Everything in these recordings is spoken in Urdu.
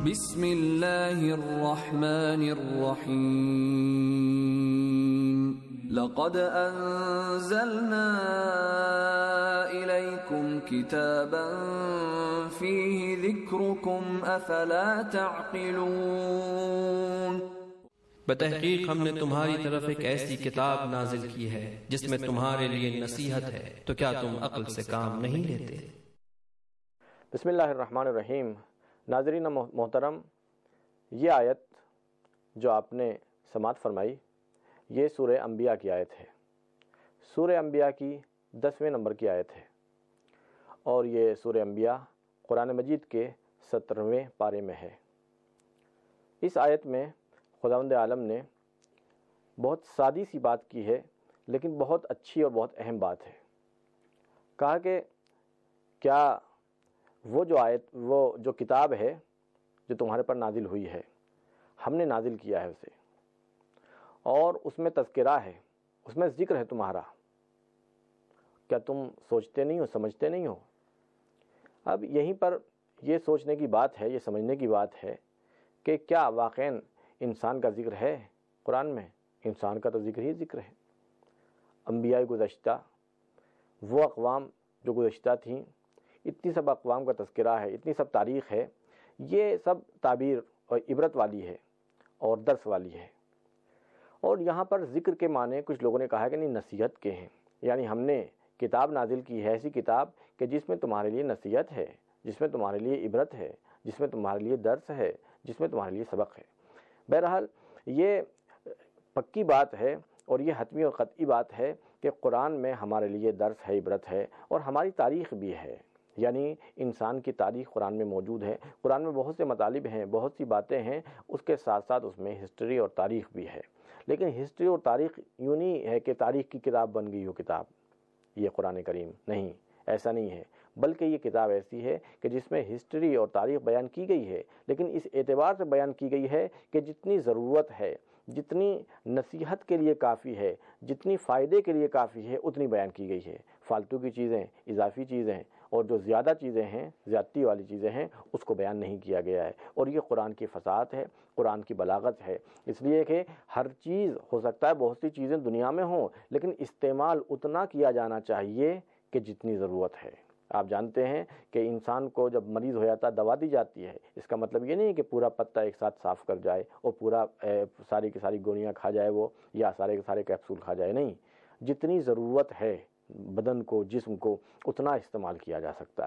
بسم اللہ الرحمن الرحیم لقد انزلنا الیکم کتابا فیہ ذکرکم افلا تعقلون۔ بتحقیق ہم نے تمہاری طرف ایک ایسی کتاب نازل کی ہے جس میں تمہارے لیے نصیحت ہے، تو کیا تم عقل سے کام نہیں لیتے؟ بسم اللہ الرحمن الرحیم۔ ناظرین محترم، یہ آیت جو آپ نے سماعت فرمائی یہ سورہ انبیاء کی آیت ہے۔ سورہ انبیاء کی 10ویں نمبر کی آیت ہے، اور یہ سورہ انبیاء قرآن مجید کے 17ویں پارے میں ہے۔ اس آیت میں خداوند عالم نے بہت سادی سی بات کی ہے، لیکن بہت اچھی اور بہت اہم بات ہے۔ کہا کہ کیا وہ جو کتاب ہے جو تمہارے پر نازل ہوئی ہے، ہم نے نازل کیا ہے اسے، اور اس میں تذکرہ ہے، اس میں ذکر ہے تمہارا، کیا تم سوچتے نہیں ہو، سمجھتے نہیں ہو؟ اب یہیں پر یہ سوچنے کی بات ہے، یہ سمجھنے کی بات ہے کہ کیا واقعاً انسان کا ذکر ہے قرآن میں؟ انسان کا تو ذکر ہی ذکر ہے۔ انبیاء گزشتہ، وہ اقوام جو گزشتہ تھیں، اتنی سب اقوام کا تذکرہ ہے، اتنی سب تاریخ ہے، یہ سب تعبیر اور عبرت والی ہے اور درس والی ہے۔ اور یہاں پر ذکر کے معنی کچھ لوگوں نے کہا کہ نہیں، نصیحت کے ہیں، یعنی ہم نے کتاب نازل کی ہے، ایسی کتاب کہ جس میں تمہارے لیے نصیحت ہے، جس میں تمہارے لیے عبرت ہے، جس میں تمہارے لیے درس ہے، جس میں تمہارے لیے سبق ہے۔ بہرحال یہ پکی بات ہے اور یہ حتمی اور قطعی بات ہے کہ قرآن میں ہمارے لیے درس ہے، عبرت ہے، اور ہماری تاریخ بھی ہے، یعنی انسان کی تاریخ قرآن میں موجود ہے۔ قرآن میں بہت سے مطالب ہیں، بہت سی باتیں ہیں، اس کے ساتھ ساتھ اس میں ہسٹری اور تاریخ بھی ہے۔ لیکن ہسٹری اور تاریخ یوں نہیں ہے کہ تاریخ کی کتاب بن گئی ہو کتاب یہ قرآن کریم، نہیں، ایسا نہیں ہے، بلکہ یہ کتاب ایسی ہے کہ جس میں ہسٹری اور تاریخ بیان کی گئی ہے، لیکن اس اعتبار سے بیان کی گئی ہے کہ جتنی ضرورت ہے، جتنی نصیحت کے لیے کافی ہے، جتنی فائدے کے لیے کافی ہے، اتنی بیان کی گئی ہے۔ فالتو کی چیزیں، اضافی چیزیں اور جو زیادہ چیزیں ہیں، زیادتی والی چیزیں ہیں، اس کو بیان نہیں کیا گیا ہے۔ اور یہ قرآن کی فصاحت ہے، قرآن کی بلاغت ہے، اس لیے کہ ہر چیز ہو سکتا ہے بہت سی چیزیں دنیا میں ہوں، لیکن استعمال اتنا کیا جانا چاہیے کہ جتنی ضرورت ہے۔ آپ جانتے ہیں کہ انسان کو جب مریض ہو جاتا ہے دوا دی جاتی ہے، اس کا مطلب یہ نہیں کہ پورا پتا ایک ساتھ صاف کر جائے اور پورا ساری کی ساری گولیاں کھا جائے وہ، یا سارے کے سارے کیپسول کھا جائے، نہیں، جتنی ضرورت ہے بدن کو، جسم کو، اتنا استعمال کیا جاتا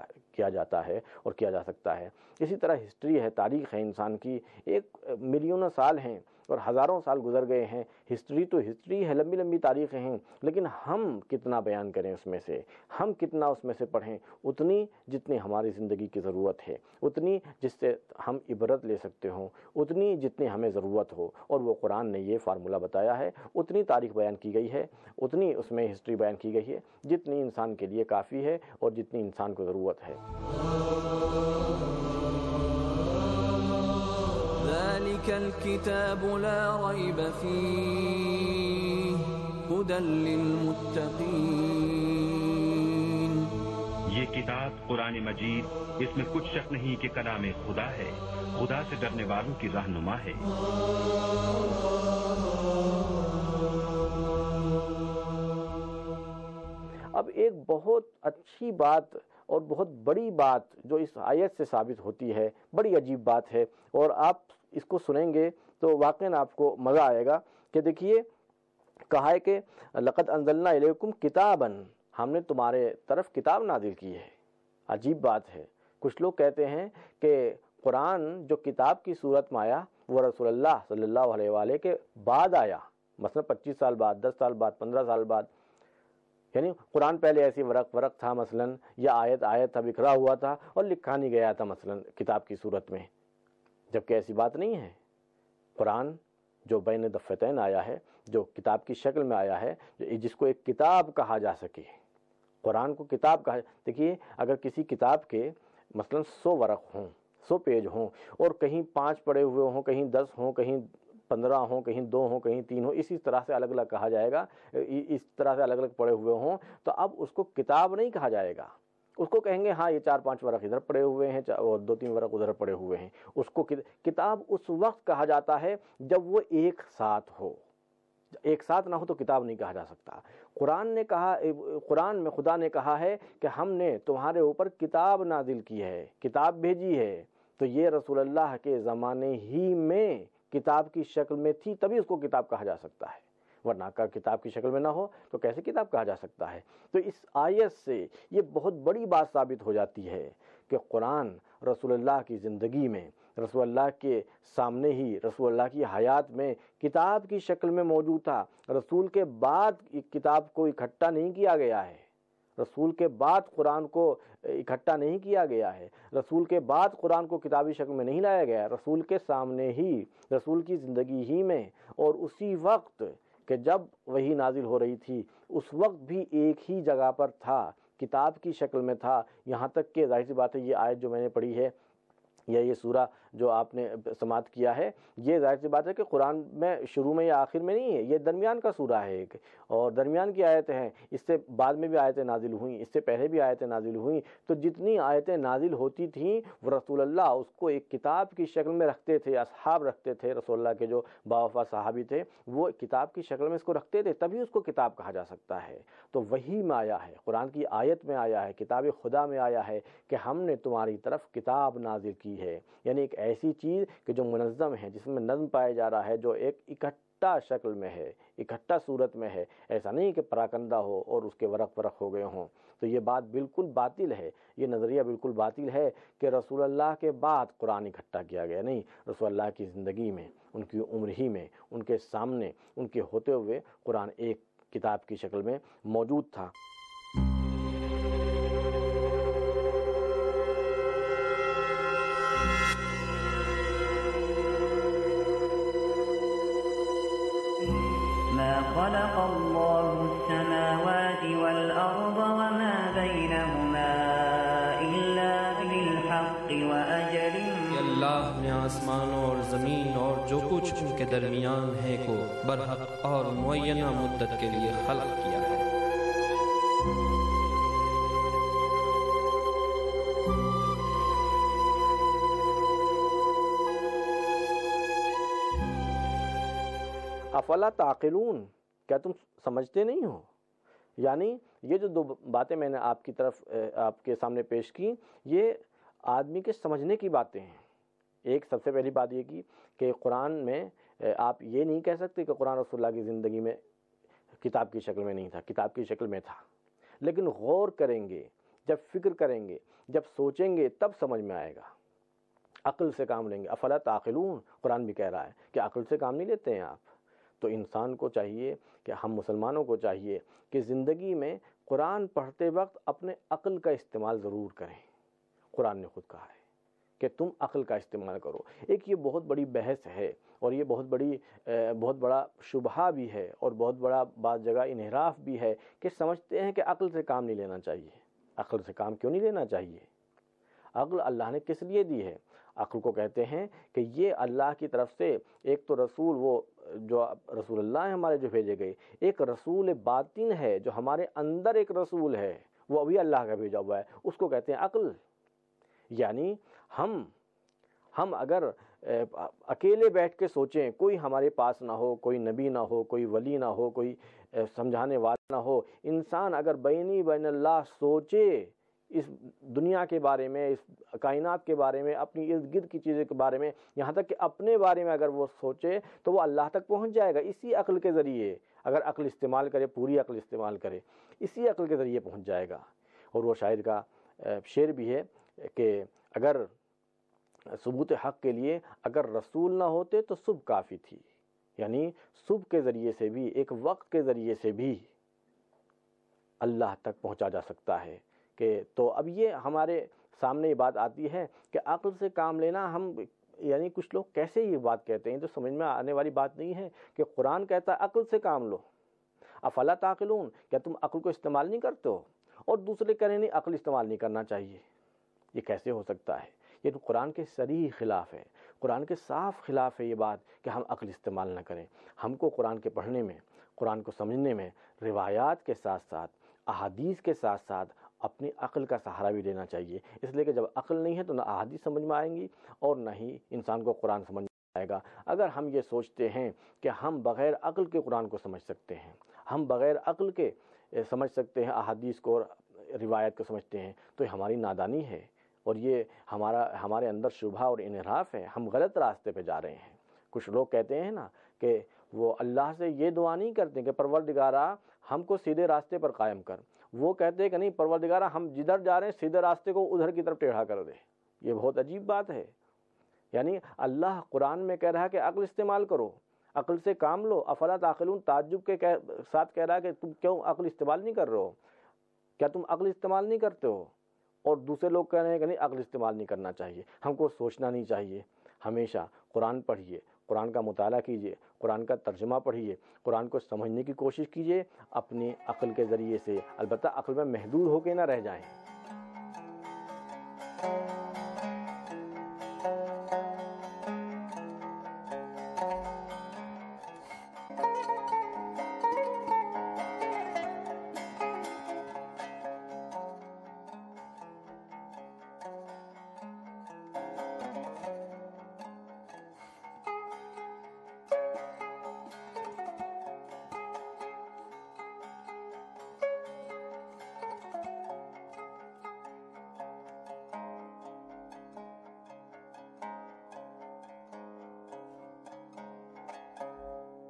ہے اور کیا جا سکتا ہے۔ اسی طرح ہسٹری ہے، تاریخ ہے انسان کی، ایک ملینوں سال ہیں اور ہزاروں سال گزر گئے ہیں۔ ہسٹری تو ہسٹری ہے، لمبی لمبی تاریخیں ہیں، لیکن ہم کتنا بیان کریں اس میں سے، ہم کتنا اس میں سے پڑھیں، اتنی جتنی ہماری زندگی کی ضرورت ہے، اتنی جس سے ہم عبرت لے سکتے ہوں، اتنی جتنی ہمیں ضرورت ہو، اور وہ قرآن نے یہ فارمولہ بتایا ہے، اتنی تاریخ بیان کی گئی ہے، اتنی اس میں ہسٹری بیان کی گئی ہے جتنی انسان کے لیے کافی ہے اور جتنی انسان کو ضرورت ہے۔ ذلك الكتاب لا ريب فيه هدى للمتقين۔ یہ کتاب قرآن مجید، اس میں کچھ شک نہیں کہ کلام خدا ہے، خدا سے ڈرنے والوں کی رہنما ہے۔ اب ایک بہت اچھی بات اور بہت بڑی بات جو اس آیت سے ثابت ہوتی ہے، بڑی عجیب بات ہے، اور آپ اس کو سنیں گے تو واقعاً آپ کو مزہ آئے گا کہ دیکھیے، کہا ہے کہ لقد انزلنا الیکم کتابا، ہم نے تمہارے طرف کتاب نازل کی ہے۔ عجیب بات ہے، کچھ لوگ کہتے ہیں کہ قرآن جو کتاب کی صورت میں آیا وہ رسول اللہ صلی اللہ علیہ وآلہ کے بعد آیا، مثلا 25 سال بعد، 10 سال بعد، 15 سال بعد، یعنی قرآن پہلے ایسی ورق تھا مثلا، یا آیت تھا، بکھرا ہوا تھا اور لکھا نہیں گیا تھا مثلا کتاب کی صورت میں، جبکہ ایسی بات نہیں ہے۔ قرآن جو بین دفتین آیا ہے، جو کتاب کی شکل میں آیا ہے، جس کو ایک کتاب کہا جا سکے، قرآن کو کتاب کہا۔ دیکھیے، اگر کسی کتاب کے مثلا 100 ورق ہوں، 100 پیج ہوں، اور کہیں 5 پڑے ہوئے ہوں، کہیں 10 ہوں، کہیں 15 ہوں، کہیں 2 ہوں، کہیں 3 ہوں، اسی طرح سے الگ الگ کہا جائے گا، اس طرح سے الگ الگ پڑے ہوئے ہوں، تو اب اس کو کتاب نہیں کہا جائے گا، اس کو کہیں گے ہاں یہ 4-5 ورق ادھر پڑے ہوئے ہیں اور 2-3 ورق ادھر پڑے ہوئے ہیں. اس کو کتاب اس وقت کہا جاتا ہے جب وہ ایک ساتھ ہو. ایک ساتھ نہ ہو تو کتاب نہیں کہا جا سکتا. قرآن میں خدا نے کہا ہے کہ ہم نے تمہارے اوپر کتاب نازل کی ہے، کتاب بھیجی ہے. تو یہ رسول اللہ کے زمانے ہی میں کتاب کی شکل میں تھی، تبھی اس کو کتاب کہا جا سکتا ہے، ورنہ کتاب کی شکل میں نہ ہو تو کیسے کتاب کہا جا سکتا ہے. تو اس آیت سے یہ بہت بڑی بات ثابت ہو جاتی ہے کہ قرآن رسول اللہ کی زندگی میں، رسول اللہ کے سامنے ہی، رسول اللہ کی حیات میں کتاب کی شکل میں موجود تھا. رسول کے بعد کتاب کو اکٹھا نہیں کیا گیا ہے، رسول کے بعد قرآن کو اکٹھا نہیں کیا گیا ہے، رسول کے بعد قرآن کو کتابی شکل میں نہیں لایا گیا ہے. رسول کے سامنے ہی، رسول کی زندگی ہی میں، اور اسی وقت کہ جب وحی نازل ہو رہی تھی اس وقت بھی ایک ہی جگہ پر تھا، کتاب کی شکل میں تھا. یہاں تک کہ ظاہر سی بات ہے یہ آیت جو میں نے پڑھی ہے یا یہ سورہ جو آپ نے سماعت کیا ہے، یہ ظاہر سی بات ہے کہ قرآن میں شروع میں یا آخر میں نہیں ہے، یہ درمیان کا سورہ ہے ایک، اور درمیان کی آیتیں ہیں. اس سے بعد میں بھی آیتیں نازل ہوئیں، اس سے پہلے بھی آیتیں نازل ہوئیں. تو جتنی آیتیں نازل ہوتی تھیں وہ رسول اللہ اس کو ایک کتاب کی شکل میں رکھتے تھے، اصحاب رکھتے تھے، رسول اللہ کے جو باوفا صحابی تھے وہ کتاب کی شکل میں اس کو رکھتے تھے، تبھی اس کو کتاب کہا جا سکتا ہے. تو وحی میں آیا ہے، قرآن کی آیت میں آیا ہے، کتاب خدا میں آیا ہے کہ ہم نے تمہاری طرف کتاب نازل کی ہے. یعنی ایک ایسی چیز کہ جو منظم ہے، جس میں نظم پایا جا رہا ہے، جو ایک اکٹھا شکل میں ہے، اکٹھا صورت میں ہے. ایسا نہیں کہ پراکندہ ہو اور اس کے ورق ہو گئے ہوں. تو یہ بات بالکل باطل ہے، یہ نظریہ بالکل باطل ہے کہ رسول اللہ کے بعد قرآن اکٹھا کیا گیا. نہیں، رسول اللہ کی زندگی میں، ان کی عمر ہی میں، ان کے سامنے، ان کے ہوتے ہوئے قرآن ایک کتاب کی شکل میں موجود تھا. ما خلق الله السماوات والأرض وما بينهما إلا بالحق وأجل. کہ اللہ نے آسمانوں اور زمین اور جو کچھ ان کے درمیان ہے کو برحق اور معینہ مدت کے لیے خلق کیا ہے. افلا تعقلون، کیا تم سمجھتے نہیں ہو؟ یعنی یہ جو 2 باتیں میں نے آپ کی طرف آپ کے سامنے پیش کی، یہ آدمی کے سمجھنے کی باتیں ہیں. ایک سب سے پہلی بات یہ کی کہ قرآن میں آپ یہ نہیں کہہ سکتے کہ قرآن رسول اللہ کی زندگی میں کتاب کی شکل میں نہیں تھا، کتاب کی شکل میں تھا. لیکن غور کریں گے، جب فکر کریں گے، جب سوچیں گے تب سمجھ میں آئے گا. عقل سے کام لیں گے. افلا تعقلون، قرآن بھی کہہ رہا ہے کہ عقل سے کام نہیں لیتے ہیں آپ. تو انسان کو چاہیے کہ ہم مسلمانوں کو چاہیے کہ زندگی میں قرآن پڑھتے وقت اپنے عقل کا استعمال ضرور کریں. قرآن نے خود کہا ہے کہ تم عقل کا استعمال کرو. ایک یہ بہت بڑی بحث ہے اور یہ بہت بڑا شبہہ بھی ہے اور بہت بڑا بعض جگہ انحراف بھی ہے کہ سمجھتے ہیں کہ عقل سے کام نہیں لینا چاہیے. عقل سے کام کیوں نہیں لینا چاہیے؟ عقل اللہ نے کس لیے دی ہے؟ عقل کو کہتے ہیں کہ یہ اللہ کی طرف سے ایک تو رسول، وہ جو رسول اللہ ہیں ہمارے جو بھیجے گئے، ایک رسول باطن ہے جو ہمارے اندر ایک رسول ہے، وہ ابھی اللہ کا بھیجا ہوا ہے، اس کو کہتے ہیں عقل. یعنی ہم اگر اکیلے بیٹھ کے سوچیں، کوئی ہمارے پاس نہ ہو، کوئی نبی نہ ہو، کوئی ولی نہ ہو، کوئی سمجھانے والا نہ ہو، انسان اگر بین اللہ سوچے اس دنیا کے بارے میں، اس کائنات کے بارے میں، اپنی ارد گرد کی چیزوں کے بارے میں، یہاں تک کہ اپنے بارے میں اگر وہ سوچے تو وہ اللہ تک پہنچ جائے گا اسی عقل کے ذریعے. اگر عقل استعمال کرے، پوری عقل استعمال کرے، اسی عقل کے ذریعے پہنچ جائے گا. اور وہ شاعر کا شعر بھی ہے کہ اگر ثبوت حق کے لیے اگر رسول نہ ہوتے تو صبح کافی تھی. یعنی صبح کے ذریعے سے بھی، ایک وقت کے ذریعے سے بھی اللہ تک پہنچا جا سکتا ہے. کہ تو اب یہ ہمارے سامنے یہ بات آتی ہے کہ عقل سے کام لینا، ہم یعنی کچھ لوگ کیسے یہ بات کہتے ہیں، تو سمجھ میں آنے والی بات نہیں ہے کہ قرآن کہتا ہے عقل سے کام لو. افلا تعقلون، کیا تم عقل کو استعمال نہیں کرتے ہو؟ اور دوسرے کہہ رہے ہیں نہیں عقل استعمال نہیں کرنا چاہیے. یہ کیسے ہو سکتا ہے؟ یہ تو قرآن کے صریح خلاف ہے، قرآن کے صاف خلاف ہے یہ بات کہ ہم عقل استعمال نہ کریں. ہم کو قرآن کے پڑھنے میں، قرآن کو سمجھنے میں روایات کے ساتھ ساتھ، احادیث کے ساتھ ساتھ اپنی عقل کا سہارا بھی لینا چاہیے، اس لیے کہ جب عقل نہیں ہے تو نہ احادیث سمجھ میں آئیں گی اور نہ ہی انسان کو قرآن سمجھ میں آئے گا۔ اگر ہم یہ سوچتے ہیں کہ ہم بغیر عقل کے قرآن کو سمجھ سکتے ہیں، ہم بغیر عقل کے سمجھ سکتے ہیں احادیث کو اور روایت کو سمجھتے ہیں، تو یہ ہماری نادانی ہے اور یہ ہمارے اندر شبہ اور انحراف ہے، ہم غلط راستے پہ جا رہے ہیں۔ کچھ لوگ کہتے ہیں نا کہ وہ اللہ سے یہ دعا نہیں کرتے کہ پروردگارا ہم کو سیدھے راستے پر قائم کر، وہ کہتے ہیں کہ نہیں پروردگارا ہم جدھر جا رہے ہیں سیدھے راستے کو ادھر کی طرف ٹیڑھا کر دے۔ یہ بہت عجیب بات ہے، یعنی اللہ قرآن میں کہہ رہا ہے کہ عقل استعمال کرو، عقل سے کام لو، افلا تعقلون، تعجب کے ساتھ کہہ رہا ہے کہ تم کیوں عقل استعمال نہیں کر رہے ہو، کیا تم عقل استعمال نہیں کرتے ہو؟ اور دوسرے لوگ کہہ رہے ہیں کہ نہیں عقل استعمال نہیں کرنا چاہیے، ہم کو سوچنا نہیں چاہیے۔ ہمیشہ قرآن پڑھیے، قرآن کا مطالعہ کیجیے، قرآن کا ترجمہ پڑھیے، قرآن کو سمجھنے کی کوشش کیجیے اپنی عقل کے ذریعے سے، البتہ عقل میں محدود ہو کے نہ رہ جائیں۔